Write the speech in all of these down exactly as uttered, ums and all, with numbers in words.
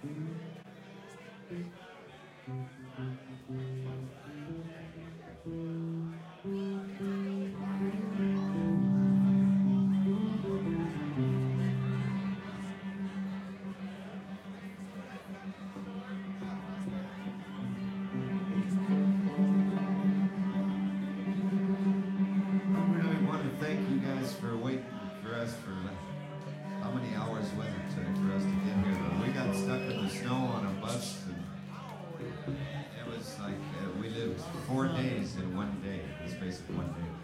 really want to thank you guys for waiting for us for how many hours was it took for us to get here. But we got stuck in the snow on a bus, and it was like uh, we lived four days in one day. It was basically one day.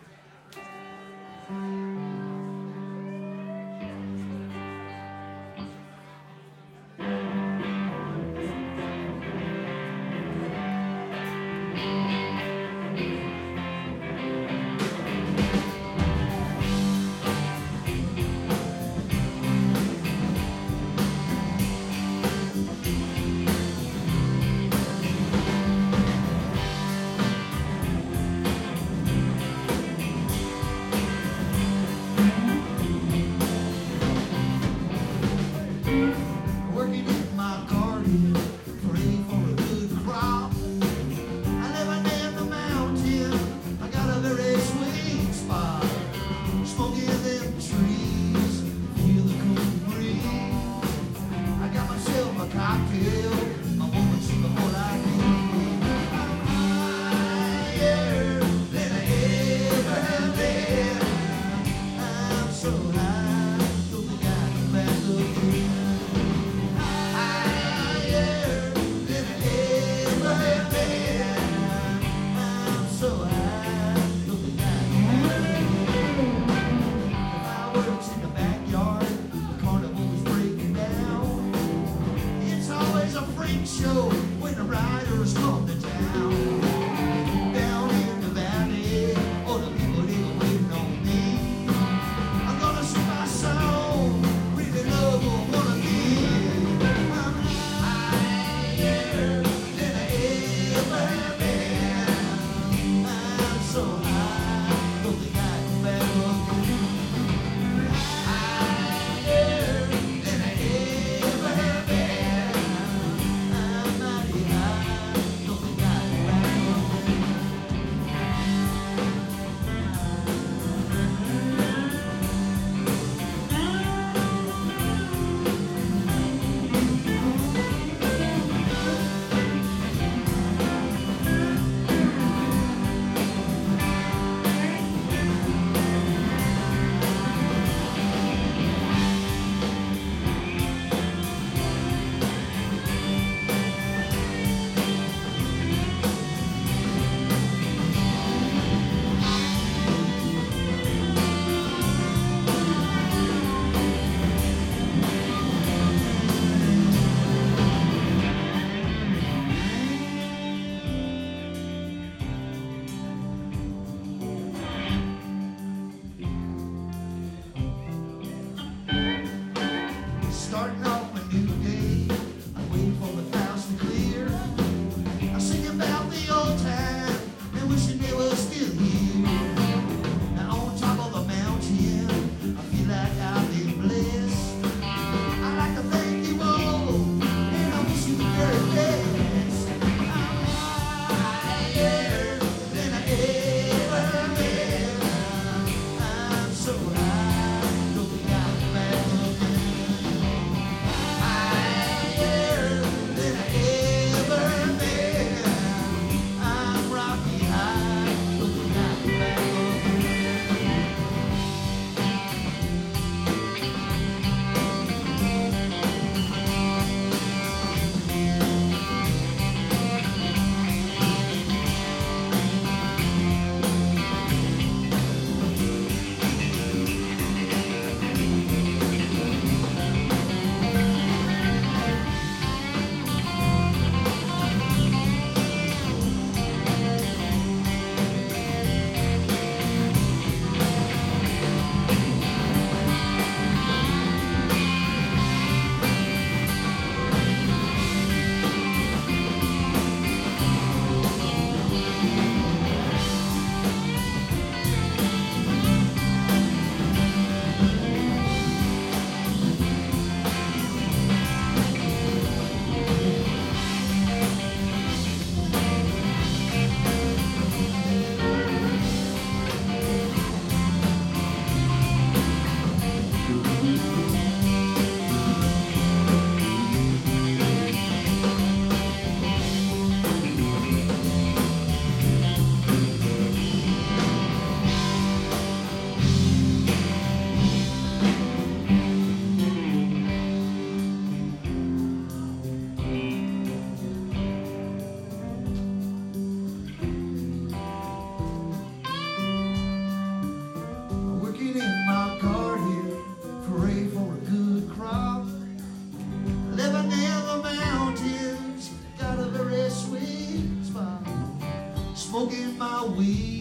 Working in my garden, praying for a good crop. I live near the mountain, I got a very sweet spot. Smoking them trees, feel the cool breeze. I got myself a cocktail, a woman's all I need. I'm higher than I ever have been. I'm so high, don't think I can back again. Show when the riders come to town. Down in the valley, all the people they were waiting on me. I'm gonna sing my song, really love who I wanna be. I'm higher than I ever have been. I'm so high, don't think I can back again. Higher than I ever have been. I'm mighty high, don't think I can back weed.